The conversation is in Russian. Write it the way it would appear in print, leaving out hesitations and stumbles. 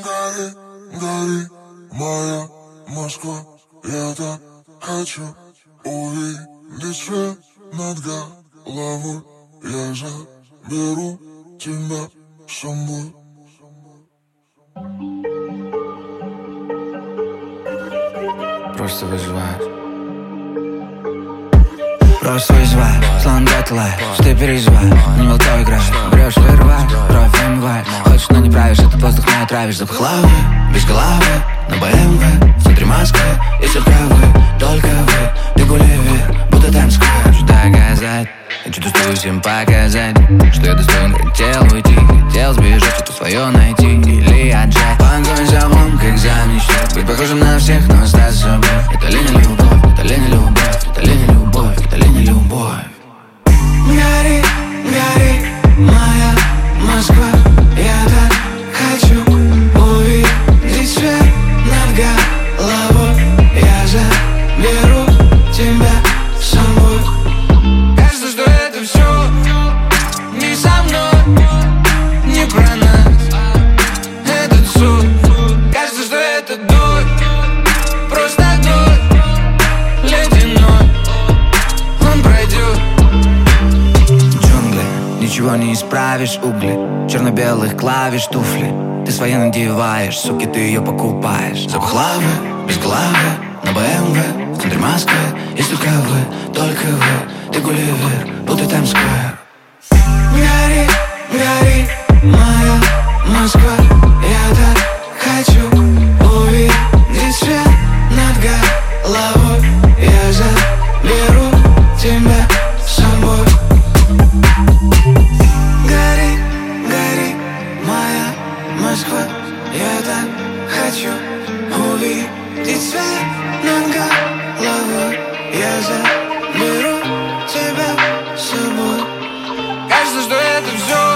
Гори, гори, моя Москва. Я так хочу увидеть свет над головой. Я заберу тебя с собой. Просто выживаешь. Просто выживаешь, словно Deadlight. Ты переживаешь, не молоко играешь. Врешь, вырываешь, кровь вымываешь. Хочешь, но не правишь, этот воздух не отравишь. Запах лавы, без головы, на БМВ. В центре Москвы, и только вы. Ты Гулливер, будто Таймс-сквер. Хочу доказать, хочу достую всем показать, что я достоин, хотел уйти, хотел сбежать, что-то свое найти или отжать. Погонь за мной, как за мечтой. Быть похожим на всех, но стать собой. Это ли не любовь, это ли не любовь, это ли не любовь, это ли не любовь. Гори, гори, моя Москва. Я так хочу увидеть свет над головой. Я заберу тебя с собой. Кажется, что это все не со мной, не про нас. Этот суд, кажется, что это дождь, просто дождь ледяной. Он пройдет. Джунгли, ничего не исправишь, угли черно-белых клавиш, туфли. Ты свои надеваешь, суки, ты ее покупаешь. Запах лавы, без головы, на БМВ. В центре Москвы, есть только вы. Ты Гулливер, будто Таймс-сквер. Гори, гори, моя Москва. Я так хочу увидеть свет над головой. Я заберу тебя с собой. Гори, гори, моя Москва. Я так хочу увидеть свет над головой. Я заберу тебя с собой. Кажется, что это все